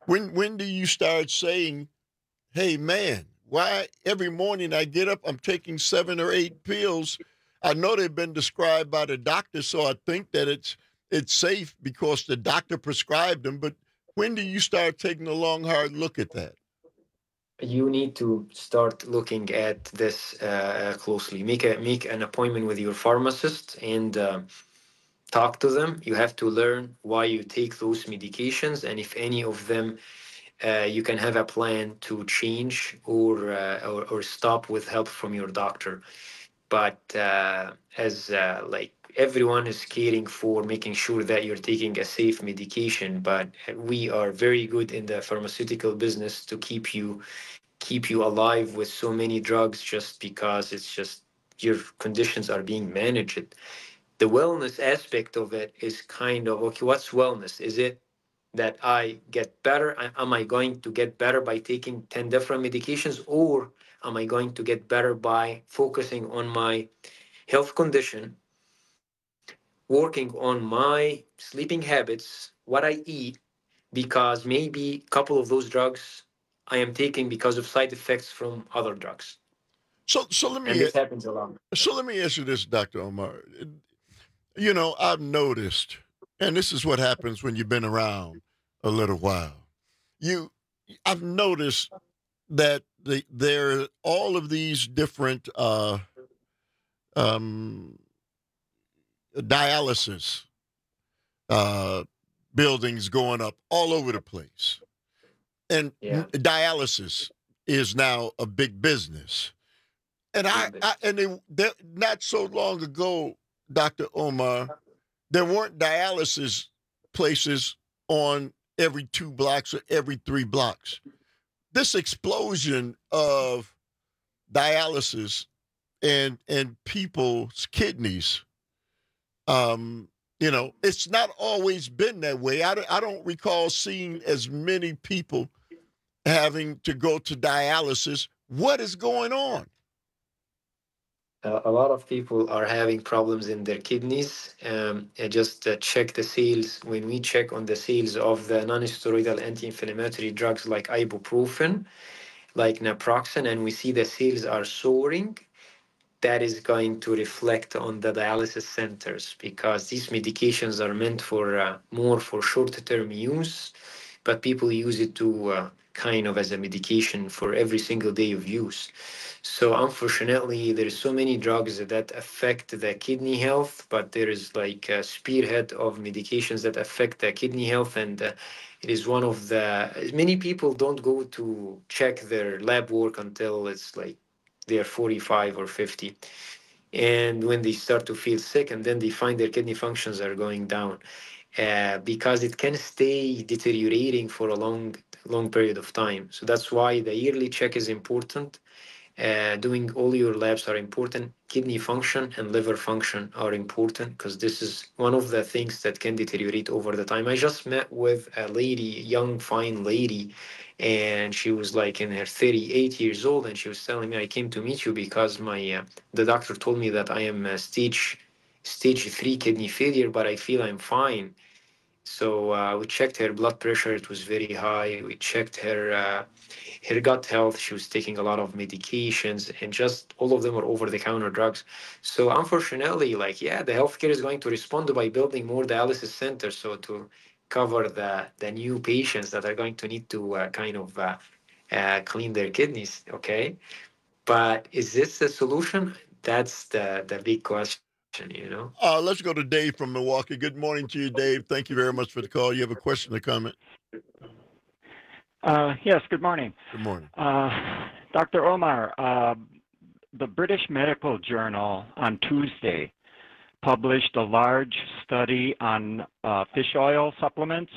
When when do you start saying, hey, man, why every morning I get up, I'm taking seven or eight pills? I know they've been described by the doctor, so I think that it's it's safe because the doctor prescribed them. But when do you start taking a long, hard look at that? You need to start looking at this uh, closely. Make a make an appointment with your pharmacist and uh, talk to them. You have to learn why you take those medications, and if any of them uh, you can have a plan to change or, uh, or or stop with help from your doctor. But uh, as uh, like everyone is caring for making sure that you're taking a safe medication, but we are very good in the pharmaceutical business to keep you keep you alive with so many drugs just because it's just your conditions are being managed. The wellness aspect of it is kind of okay. What's wellness? Is it that I get better? Am I going to get better by taking ten different medications, or am I going to get better by focusing on my health condition, working on my sleeping habits, what I eat, because maybe a couple of those drugs I am taking because of side effects from other drugs. So, so let me. And this happens a lot. So let me ask you this, Doctor Omar. You know, I've noticed, and this is what happens when you've been around a little while. You, I've noticed that the, there are all of these different uh, um, dialysis uh, buildings going up all over the place. And yeah. dialysis is now a big business. And I, I and they, they, not so long ago, Doctor Omar, there weren't dialysis places on every two blocks or every three blocks. This explosion of dialysis and and people's kidneys, um, you know, it's not always been that way. I don't, I don't recall seeing as many people having to go to dialysis. What is going on? Uh, a lot of people are having problems in their kidneys. Um, uh, just uh, check the sales. When we check on the sales of the non-steroidal anti-inflammatory drugs like ibuprofen, like naproxen, and we see the sales are soaring, that is going to reflect on the dialysis centers, because these medications are meant for uh, more for short-term use, but people use it to uh, kind of as a medication for every single day of use. So unfortunately, there's so many drugs that affect the kidney health, but there is like a spearhead of medications that affect the kidney health, and uh, it is one of the many people don't go to check their lab work until it's like they are forty-five or fifty, and when they start to feel sick, and then they find their kidney functions are going down, uh, because it can stay deteriorating for a long long period of time. So that's why the yearly check is important. Uh, doing all your labs are important. Kidney function and liver function are important, because this is one of the things that can deteriorate over the time. I just met with a lady, young, fine lady, and she was like in her thirty-eight years old, and she was telling me, I came to meet you because my uh, the doctor told me that I am a stage stage three kidney failure, but I feel I'm fine. So uh, we checked her blood pressure; it was very high. We checked her uh, her gut health. She was taking a lot of medications, and just all of them are over-the-counter drugs. So unfortunately, like yeah, the healthcare is going to respond by building more dialysis centers, so to cover the the new patients that are going to need to uh, kind of uh, uh, clean their kidneys. Okay, but is this the solution? That's the the big question. You know. Uh, let's go to Dave from Milwaukee. Good morning to you, Dave. Thank you very much for the call. You have a question or comment? Uh, yes, good morning. Good morning. Uh, Doctor Omar, uh, the British Medical Journal on Tuesday published a large study on uh, fish oil supplements,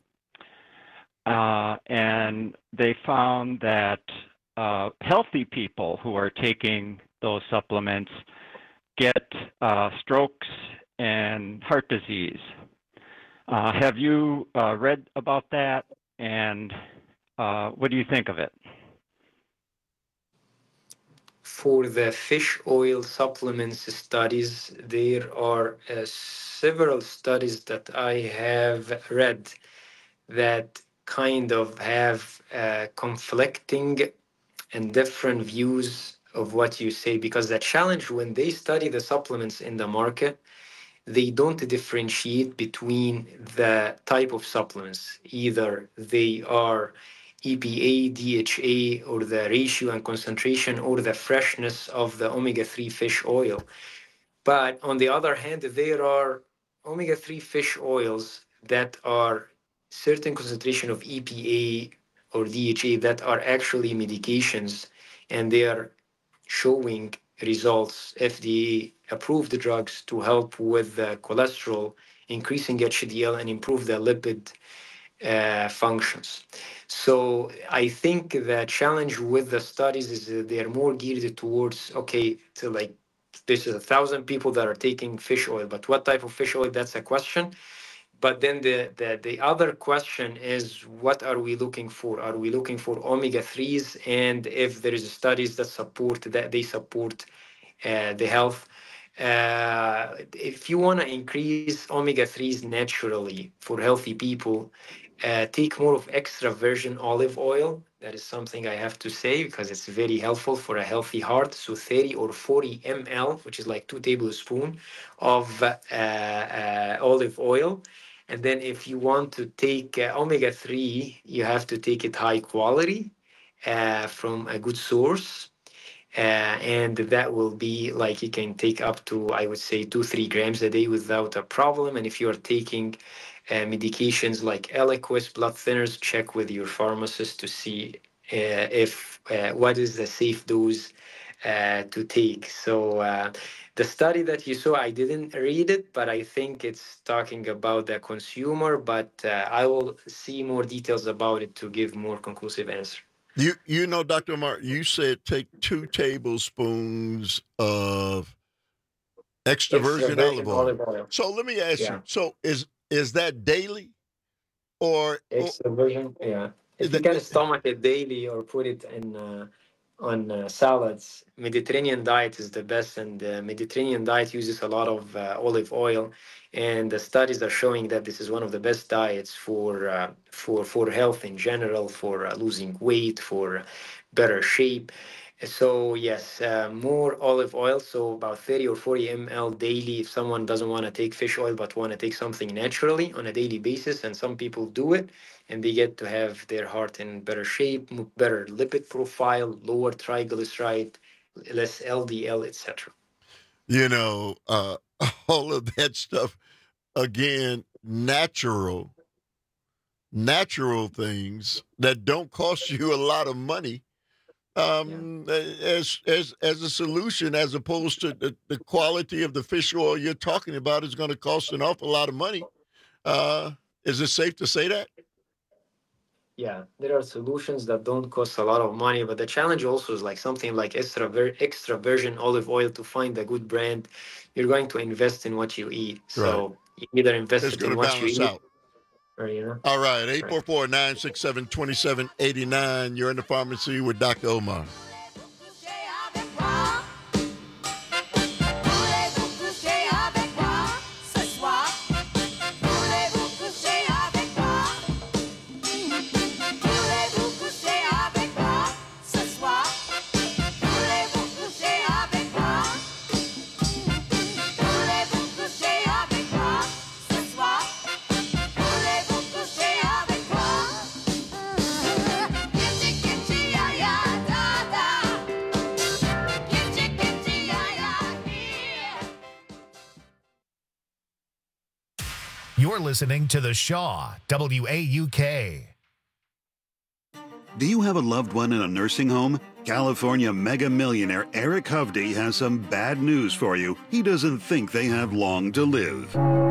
uh, and they found that uh, healthy people who are taking those supplements get uh, strokes and heart disease. Uh, have you uh, read about that, and uh, what do you think of it? For the fish oil supplements studies, there are uh, several studies that I have read that kind of have uh, conflicting and different views of what you say, because the challenge when they study the supplements in the market, they don't differentiate between the type of supplements. Either they are E P A, D H A, or the ratio and concentration, or the freshness of the omega three fish oil. But on the other hand, there are omega three fish oils that are certain concentration of E P A or D H A that are actually medications, and they are showing results, F D A approved drugs to help with the cholesterol, increasing H D L, and improve the lipid uh, functions. So I think the challenge with the studies is that they are more geared towards, okay, to like, this is a thousand people that are taking fish oil, but what type of fish oil, that's a question. But then the, the, the other question is, what are we looking for? Are we looking for omega threes? And if there is studies that support that, they support uh, the health. Uh, if you want to increase omega threes naturally for healthy people, uh, take more of extra virgin olive oil. That is something I have to say because it's very helpful for a healthy heart. So thirty or forty milliliters, which is like two tablespoons of uh, uh, olive oil. And then if you want to take uh, omega three, you have to take it high quality uh, from a good source. Uh, and that will be like you can take up to, I would say, two, three grams a day without a problem. And if you are taking uh, medications like Eliquis, blood thinners, check with your pharmacist to see uh, if uh, what is the safe dose uh, to take. So uh, the study that you saw, I didn't read it, but I think it's talking about the consumer. But uh, I will see more details about it to give more conclusive answer. You you know, Doctor Omar, you said take two tablespoons of extra, extra virgin, virgin olive, oil. olive oil. So let me ask yeah. you, so is is that daily or extra or, virgin? Yeah. If you can stomach it daily or put it in uh, on uh, salads, Mediterranean diet is the best, and the Mediterranean diet uses a lot of uh, olive oil, and the studies are showing that this is one of the best diets for uh, for for health in general, for uh, losing weight, for better shape. So yes, uh, more olive oil, so about thirty or forty milliliters daily if someone doesn't want to take fish oil but want to take something naturally on a daily basis, and some people do it, and they get to have their heart in better shape, better lipid profile, lower triglyceride, less L D L, et cetera. You know, uh, all of that stuff, again, natural, natural things that don't cost you a lot of money. Um, yeah. as as as a solution, as opposed to the, the quality of the fish oil you're talking about is going to cost an awful lot of money. Uh, is it safe to say that? Yeah, there are solutions that don't cost a lot of money, but the challenge also is like something like extra vir- extra virgin olive oil. To find a good brand, you're going to invest in what you eat. So right. you either invest it's in what you eat. Out. Or, you know, all right, eight four four, nine six seven, two seven eight nine. You're in the pharmacy with Doctor Omar. You're listening to The Shaw, W A U K. Do you have a loved one in a nursing home? California mega millionaire Eric Hovde has some bad news for you. He doesn't think they have long to live.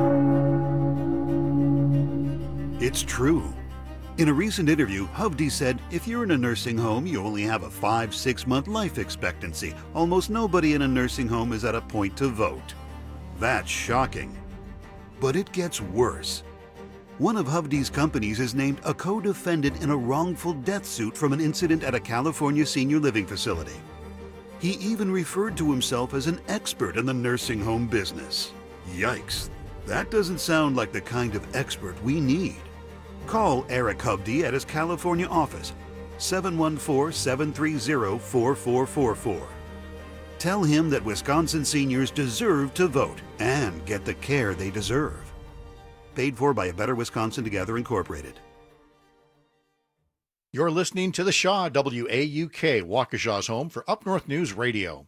It's true. In a recent interview, Hovde said, if you're in a nursing home, you only have a five, six month life expectancy. Almost nobody in a nursing home is at a point to vote. That's shocking. But it gets worse. One of Hovde's companies is named a co-defendant in a wrongful death suit from an incident at a California senior living facility. He even referred to himself as an expert in the nursing home business. Yikes. That doesn't sound like the kind of expert we need. Call Eric Hubdy at his California office, seven one four, seven three zero, four four four four. Tell him that Wisconsin seniors deserve to vote and get the care they deserve. Paid for by A Better Wisconsin Together, Incorporated. You're listening to the Shaw, W A U K, Waukesha's home for Up North News Radio.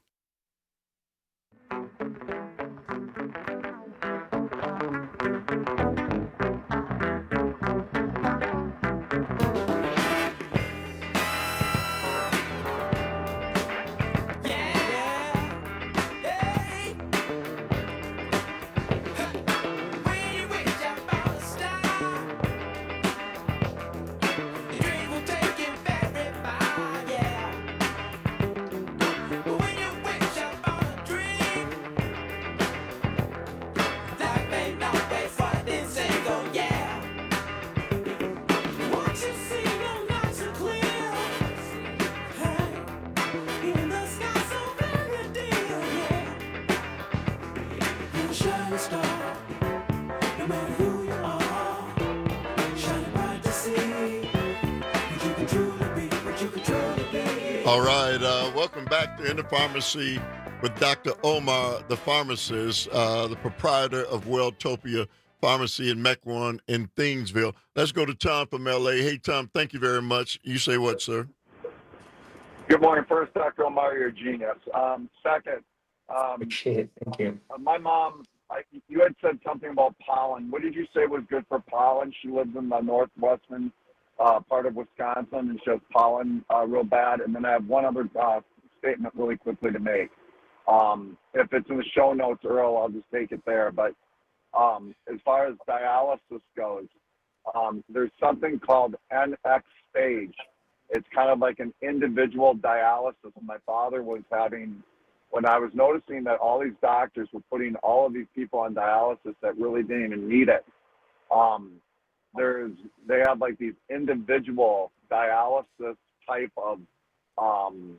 All right, uh, welcome back to In the Pharmacy with Doctor Omar, the pharmacist, uh, the proprietor of Worldtopia Pharmacy in Mequon in Thingsville. Let's go to Tom from L A. Hey, Tom, thank you very much. You say what, sir? Good morning. First, Doctor Omar, you're a genius. Um, second, um, Appreciate it. Thank you. uh, my mom, I, you had said something about pollen. What did you say was good for pollen? She lives in the northwestern uh, part of Wisconsin, and she has pollen uh, real bad. And then I have one other uh, statement really quickly to make. Um, if it's in the show notes, Earl, I'll just take it there. But um, as far as dialysis goes, um, there's something called N X stage. It's kind of like an individual dialysis. My father was having, when I was noticing that all these doctors were putting all of these people on dialysis that really didn't even need it. Um, there's, they have like these individual dialysis type of um,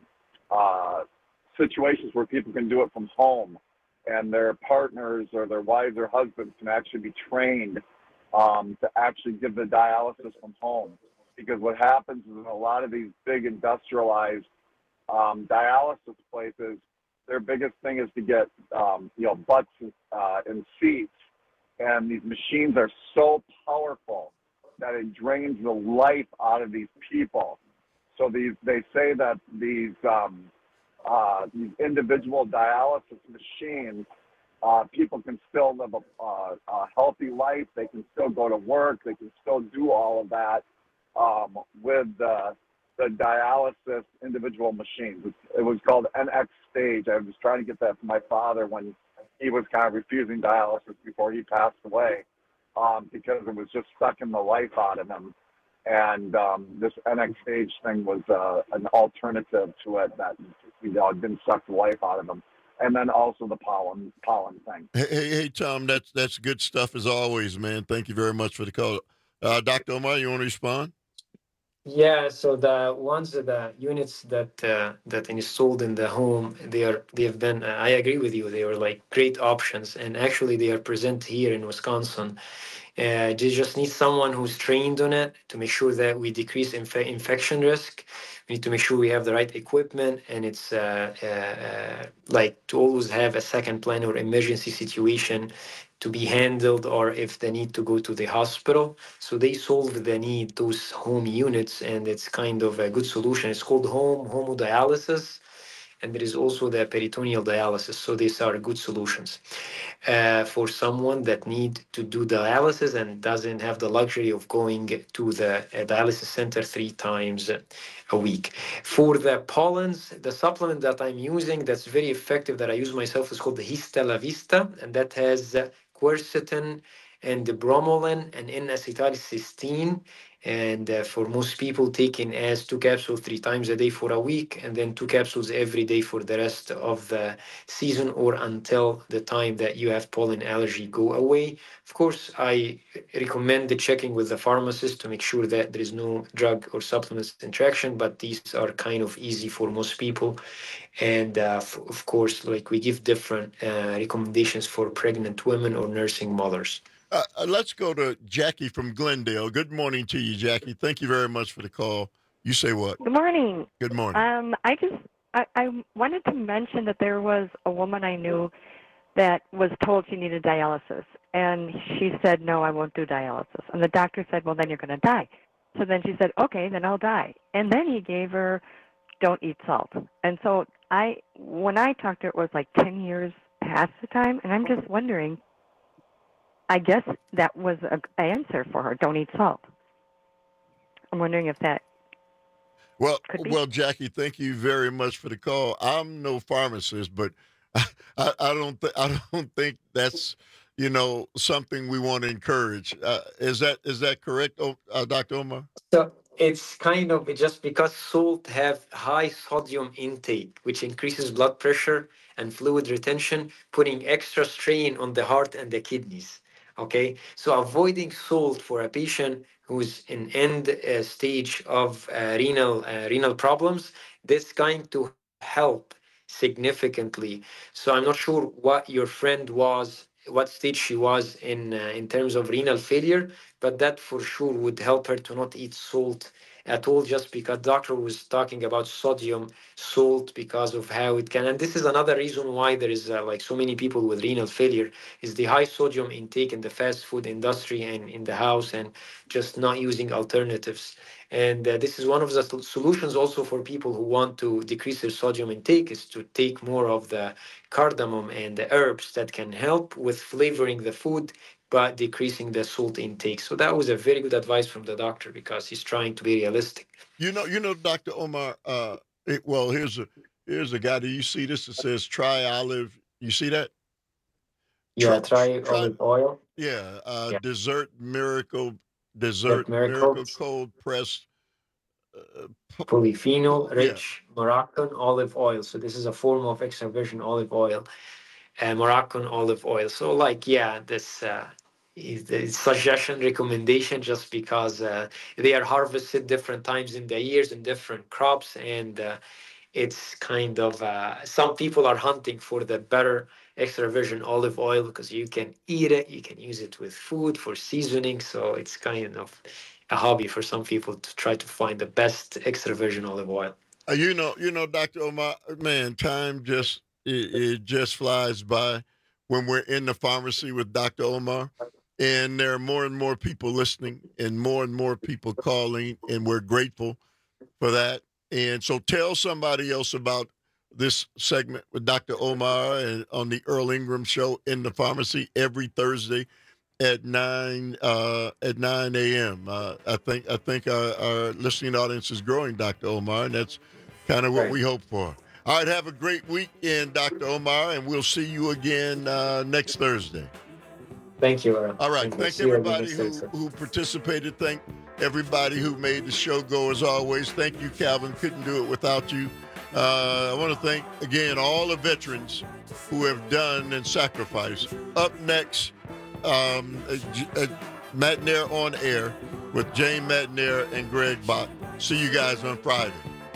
uh, situations where people can do it from home, and their partners or their wives or husbands can actually be trained um, to actually give the dialysis from home. Because what happens is in a lot of these big industrialized um, dialysis places, their biggest thing is to get um, you know butts uh, in seats, and these machines are so powerful that it drains the life out of these people. So these they say that these um, uh, these individual dialysis machines, uh, people can still live a, uh, a healthy life. They can still go to work. They can still do all of that. Um, with uh, the dialysis individual machines. It, it was called N X stage. I was trying to get that from my father when he was kind of refusing dialysis before he passed away um, because it was just sucking the life out of him. And um, this N X stage thing was uh, an alternative to it that you know didn't suck the life out of him. And then also the pollen pollen thing. Hey, hey, hey, Tom, that's that's good stuff as always, man. Thank you very much for the call. Uh, Doctor Omar, you want to respond? Yeah, so the ones the units that uh, that installed in the home, they are they have been. Uh, I agree with you. They are like great options, and actually they are present here in Wisconsin. Uh, they just need someone who's trained on it to make sure that we decrease inf- infection risk. We need to make sure we have the right equipment, and it's uh, uh, uh, like to always have a second plan or emergency situation to be handled, or if they need to go to the hospital. So they solve the need, those home units, and it's kind of a good solution. It's called home hemodialysis, and there is also the peritoneal dialysis. So these are good solutions uh, for someone that need to do dialysis and doesn't have the luxury of going to the uh, dialysis center three times a week. For the pollens, the supplement that I'm using that's very effective that I use myself is called the Hista La Vista, and that has uh, quercetin and the bromelain and N-acetylcysteine. And uh, for most people, taking as two capsules three times a day for a week, and then two capsules every day for the rest of the season or until the time that you have pollen allergy go away. Of course, I recommend the checking with the pharmacist to make sure that there is no drug or supplements interaction, but these are kind of easy for most people. And uh, f- of course, like we give different uh, recommendations for pregnant women or nursing mothers. Uh, uh, let's go to Jackie from Glendale. Good morning to you, Jackie. Thank you very much for the call. You say what? Good morning. Good morning. Um, I just I, I wanted to mention that there was a woman I knew that was told she needed dialysis, and she said, "No, I won't do dialysis." And the doctor said, "Well, then you're going to die." So then she said, "Okay, then I'll die." And then he gave her, "Don't eat salt." And so I, when I talked to her, it was like ten years past the time, and I'm just wondering. I guess that was an answer for her. Don't eat salt. I'm wondering if that. Well, well, Jackie, thank you very much for the call. I'm no pharmacist, but I, I, I don't, th- I don't think that's, you know, something we want to encourage. Uh, is that is that correct, oh, uh, Doctor Omar? So it's kind of just because salt have high sodium intake, which increases blood pressure and fluid retention, putting extra strain on the heart and the kidneys. Okay, so avoiding salt for a patient who's in end uh, stage of uh, renal uh, renal problems, this going to help significantly. So I'm not sure what your friend was, what stage she was in uh, in terms of renal failure, but that for sure would help her to not eat salt at all, just because doctor was talking about sodium salt because of how it can. And this is another reason why there is uh, like so many people with renal failure is the high sodium intake in the fast food industry and in the house, and just not using alternatives. And uh, this is one of the solutions also for people who want to decrease their sodium intake, is to take more of the cardamom and the herbs that can help with flavoring the food, but decreasing the salt intake. So that was a very good advice from the doctor, because he's trying to be realistic. You know, you know, Doctor Omar. Uh, it, well, here's a here's a guy. Do you see this? It says try olive. You see that? Yeah, try, try olive oil. Yeah, uh, yeah. Dessert Miracle, Dessert Miracle, Miracle cold pressed. Uh, polyphenol rich yeah. Moroccan olive oil. So this is a form of extra virgin olive oil. Uh, Moroccan olive oil. So like, yeah, this uh, is the suggestion, recommendation, just because uh, they are harvested different times in the years in different crops. And uh, it's kind of, uh, some people are hunting for the better extra virgin olive oil, because you can eat it, you can use it with food for seasoning. So it's kind of a hobby for some people to try to find the best extra virgin olive oil. Uh, you know, you know, Doctor Omar, man, time just, It, it just flies by when we're in the pharmacy with Doctor Omar, and there are more and more people listening and more and more people calling, and we're grateful for that. And so tell somebody else about this segment with Doctor Omar and on the Earl Ingram Show in the pharmacy every Thursday at nine uh, at nine a.m. Uh, I think I think our, our listening audience is growing, Doctor Omar, and that's kind of what right. we hope for. All right, have a great weekend, Doctor Omar, and we'll see you again uh, next Thursday. Thank you, Aaron. All right, thank, thank everybody who, who participated. Thank everybody who made the show go, as always. Thank you, Calvin. Couldn't do it without you. Uh, I want to thank, again, all the veterans who have done and sacrificed. Up next, um, uh, uh, Matt Nair on Air with Jane Matt Nair and Greg Bach. See you guys on Friday.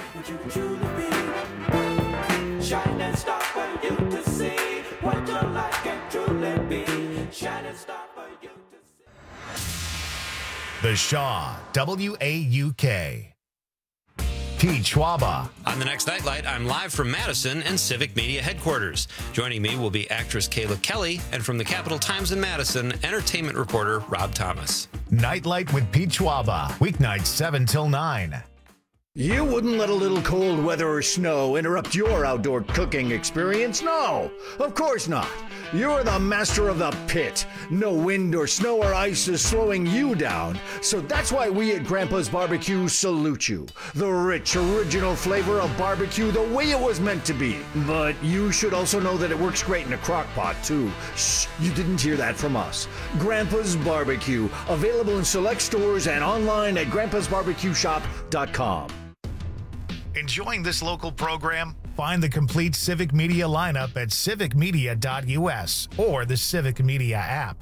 Shining star for you to see what your life can truly be. Shining star for you to see. The Shaw, W A U K. Pete Schwaba. On the next Nightlight, I'm live from Madison and Civic Media headquarters. Joining me will be actress Kayla Kelly, and from the Capital Times in Madison, entertainment reporter Rob Thomas. Nightlight with Pete Schwaba, weeknights seven till nine. You wouldn't let a little cold weather or snow interrupt your outdoor cooking experience? No, of course not. You're the master of the pit. No wind or snow or ice is slowing you down. So that's why we at Grandpa's Barbecue salute you. The rich, original flavor of barbecue the way it was meant to be. But you should also know that it works great in a crock pot, too. Shh, you didn't hear that from us. Grandpa's Barbecue, available in select stores and online at grandpas barbecue shop dot com. Enjoying this local program? Find the complete Civic Media lineup at civic media dot U S or the Civic Media app.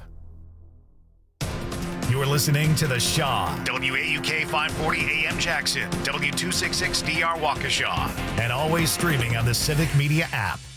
You're listening to The Shaw, W A U K five forty A M Jackson, W two sixty-six D R Waukesha, and always streaming on the Civic Media app.